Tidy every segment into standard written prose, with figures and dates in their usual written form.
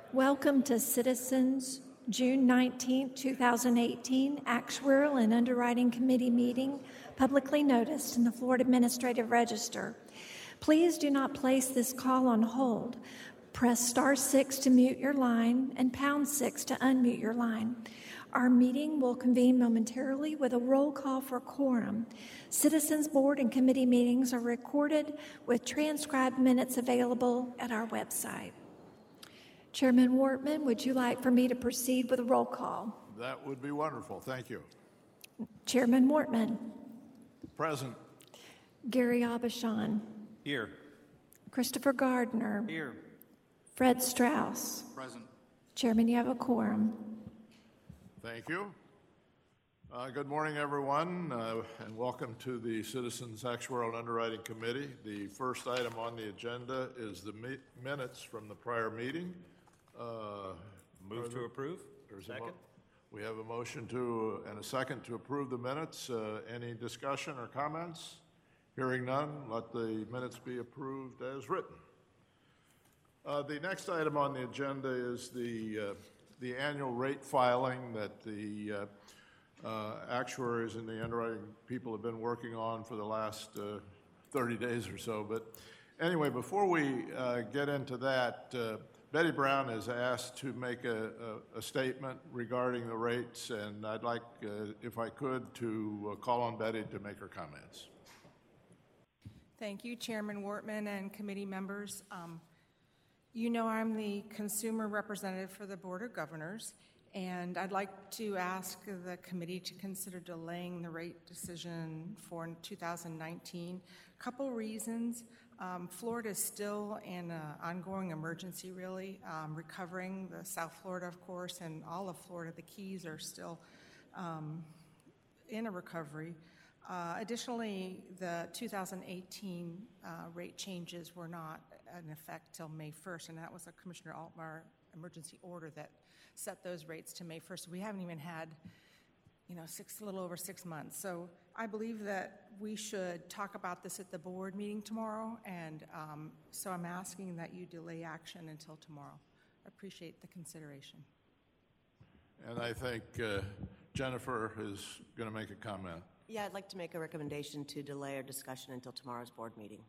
Welcome to Citizens' June 19, 2018 Actuarial and Underwriting Committee meeting, publicly noticed in the Florida Administrative Register. Please do not place this call on hold. Press star 6 to mute your line and pound 6 to unmute your line. Our meeting will convene momentarily with a roll call for quorum. Citizens Board and Committee meetings are recorded with transcribed minutes available at our website. Chairman Wortman, would you like for me to proceed with a roll call? That would be wonderful. Thank you. Chairman Wortman. Present. Gary Abishan. Here. Christopher Gardner. Here. Fred Strauss. Present. Chairman, you have a quorum. Thank you. Good morning, everyone, and welcome to the Citizens Actuarial and Underwriting Committee. The first item on the agenda is the minutes from the prior meeting. Move to approve. Second. We have a motion and a second to approve the minutes. Any discussion or comments? Hearing none, let the minutes be approved as written. The next item on the agenda is the annual rate filing that the actuaries and the underwriting people have been working on for the last 30 days or so. But anyway, before we get into that, Betty Brown is asked to make a statement regarding the rates, and I'd like, if I could, to call on Betty to make her comments. Thank you, Chairman Wortman and committee members. You know I'm the consumer representative for the Board of Governors, and I'd like to ask the committee to consider delaying the rate decision for 2019. A couple reasons. Florida is still in an ongoing emergency, really, recovering. The South Florida, of course, and all of Florida, the Keys are still in a recovery. Additionally, the 2018 rate changes were not in effect till May 1st, and that was a Commissioner Altmaier emergency order that set those rates to May 1st. We haven't even had, a little over 6 months. So I believe that we should talk about this at the board meeting tomorrow, and so I'm asking that you delay action until tomorrow. I appreciate the consideration. And I think Jennifer is going to make a comment. Yeah, I'd like to make a recommendation to delay our discussion until tomorrow's board meeting.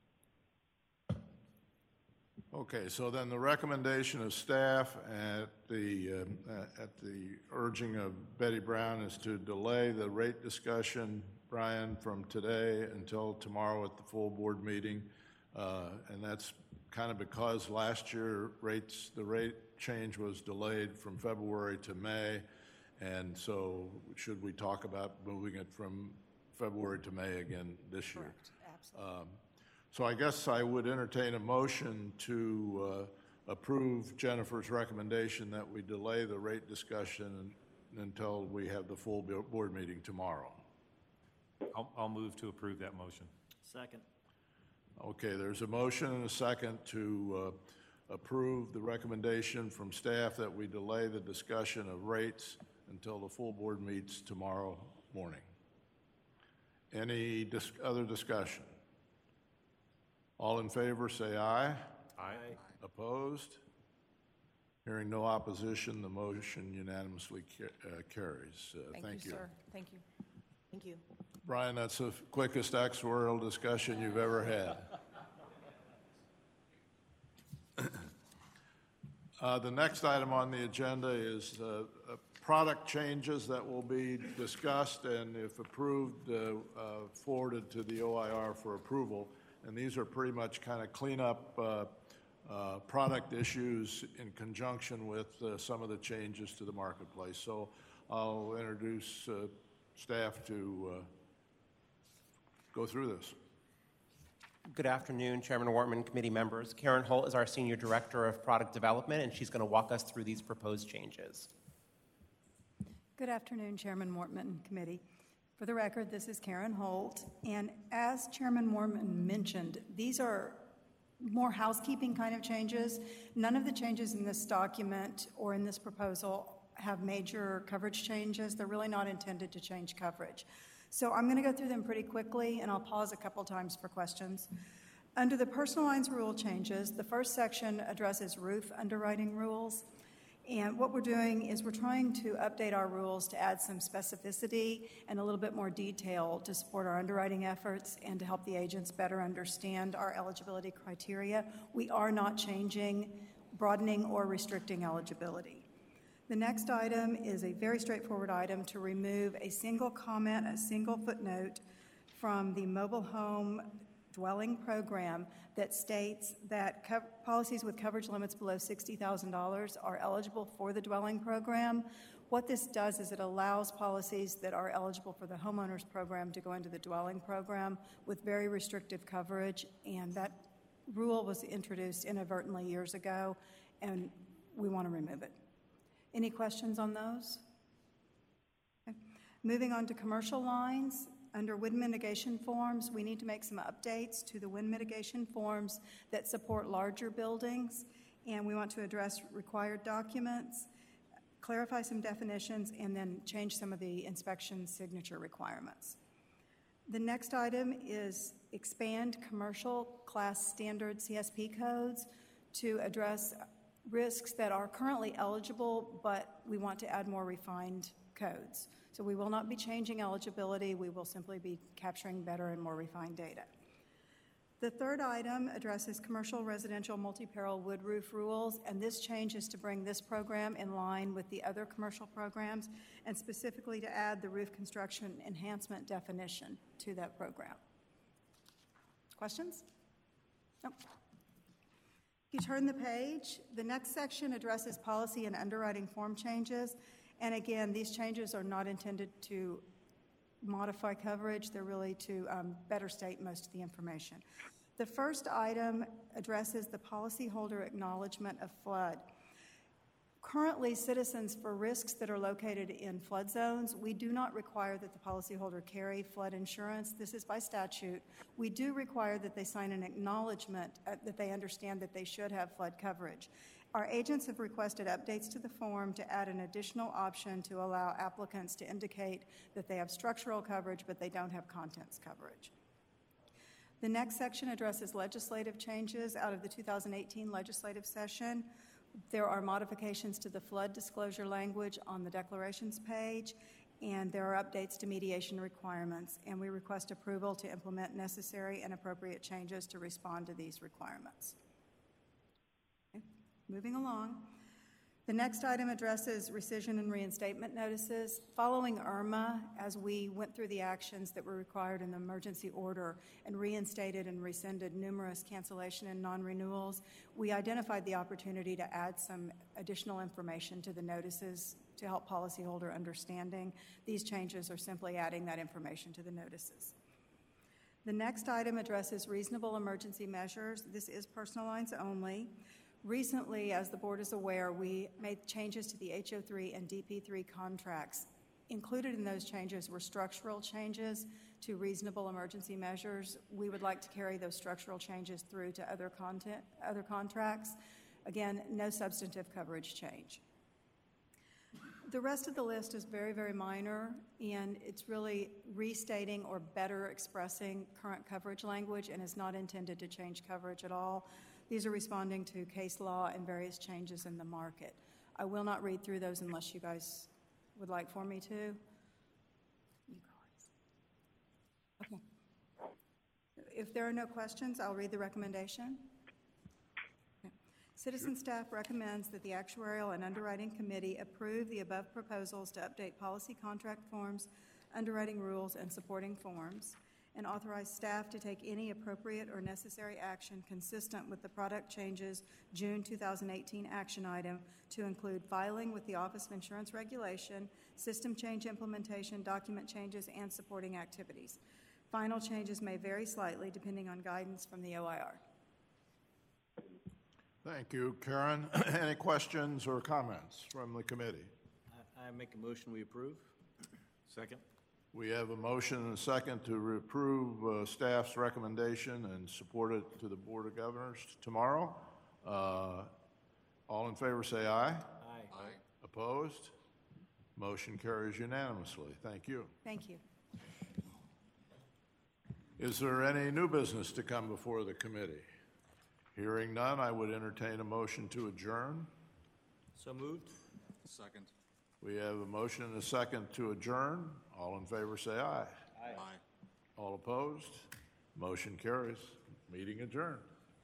Okay, so then the recommendation of staff at the urging of Betty Brown is to delay the rate discussion, Brian, from today until tomorrow at the full board meeting, and that's kind of because last year the rate change was delayed from February to May, and so should we talk about moving it from February to May again this year? Correct, absolutely. So I guess I would entertain a motion to approve Jennifer's recommendation that we delay the rate discussion until we have the full board meeting tomorrow. I'll move to approve that motion. Second. Okay, there's a motion and a second to approve the recommendation from staff that we delay the discussion of rates until the full board meets tomorrow morning. Any other discussion? All in favor, say aye. Aye. Opposed? Hearing no opposition, the motion unanimously carries. Thank you, sir. Thank you. Thank you. Brian, that's the quickest actuarial discussion you've ever had. The next item on the agenda is product changes that will be discussed and, if approved, forwarded to the OIR for approval. And these are pretty much kind of clean up product issues in conjunction with some of the changes to the marketplace. So I'll introduce staff to go through this. Good afternoon, Chairman Wortman, committee members. Karen Holt is our Senior Director of Product Development, and she's going to walk us through these proposed changes. Good afternoon, Chairman Wortman, committee. For the record, this is Karen Holt, and as Chairman Wortman mentioned, these are more housekeeping kind of changes. None of the changes in this document or in this proposal have major coverage changes. They're really not intended to change coverage. So I'm going to go through them pretty quickly, and I'll pause a couple times for questions. Under the personal lines rule changes, the first section addresses roof underwriting rules. And what we're doing is we're trying to update our rules to add some specificity and a little bit more detail to support our underwriting efforts and to help the agents better understand our eligibility criteria. We are not changing, broadening, or restricting eligibility. The next item is a very straightforward item to remove a single comment, a single footnote from the mobile home dwelling program that states that policies with coverage limits below $60,000 are eligible for the dwelling program. What this does is it allows policies that are eligible for the homeowners program to go into the dwelling program with very restrictive coverage, and that rule was introduced inadvertently years ago, and we want to remove it. Any questions on those? Okay. Moving on to commercial lines. Under wind mitigation forms, we need to make some updates to the wind mitigation forms that support larger buildings, and we want to address required documents, clarify some definitions, and then change some of the inspection signature requirements. The next item is expand commercial class standard CSP codes to address risks that are currently eligible, but we want to add more refined codes. So we will not be changing eligibility. We will simply be capturing better and more refined data. The third item addresses commercial residential multi-peril wood roof rules, and this change is to bring this program in line with the other commercial programs and specifically to add the roof construction enhancement definition to that program. Questions? Nope. If you turn the page, the next section addresses policy and underwriting form changes. And again, these changes are not intended to modify coverage. They're really to better state most of the information. The first item addresses the policyholder acknowledgement of flood. Currently, citizens for risks that are located in flood zones, we do not require that the policyholder carry flood insurance. This is by statute. We do require that they sign an acknowledgement that they understand that they should have flood coverage. Our agents have requested updates to the form to add an additional option to allow applicants to indicate that they have structural coverage, but they don't have contents coverage. The next section addresses legislative changes out of the 2018 legislative session. There are modifications to the flood disclosure language on the declarations page, and there are updates to mediation requirements, and we request approval to implement necessary and appropriate changes to respond to these requirements. Moving along, the next item addresses rescission and reinstatement notices. Following Irma, as we went through the actions that were required in the emergency order and reinstated and rescinded numerous cancellation and non-renewals, we identified the opportunity to add some additional information to the notices to help policyholder understanding. These changes are simply adding that information to the notices. The next item addresses reasonable emergency measures. This is personal lines only. Recently, as the board is aware, we made changes to the HO3 and DP3 contracts. Included in those changes were structural changes to reasonable emergency measures. We would like to carry those structural changes through to other contracts. Again, no substantive coverage change. The rest of the list is very, very minor, and it's really restating or better expressing current coverage language and is not intended to change coverage at all. These are responding to case law and various changes in the market. I will not read through those unless you guys would like for me to. You guys. Okay. If there are no questions, I'll read the recommendation. Okay. Citizen staff recommends that the Actuarial and Underwriting Committee approve the above proposals to update policy contract forms, underwriting rules, and supporting forms, and authorize staff to take any appropriate or necessary action consistent with the product changes June 2018 action item to include filing with the Office of Insurance Regulation, system change implementation, document changes, and supporting activities. Final changes may vary slightly depending on guidance from the OIR. Thank you, Karen. Any questions or comments from the committee? I make a motion we approve. Second? We have a motion and a second to approve staff's recommendation and support it to the Board of Governors tomorrow. All in favor say aye. Aye. Opposed? Motion carries unanimously. Thank you. Thank you. Is there any new business to come before the committee? Hearing none, I would entertain a motion to adjourn. So moved. Second. We have a motion and a second to adjourn. All in favor say aye. Aye. All opposed? Motion carries. Meeting adjourned.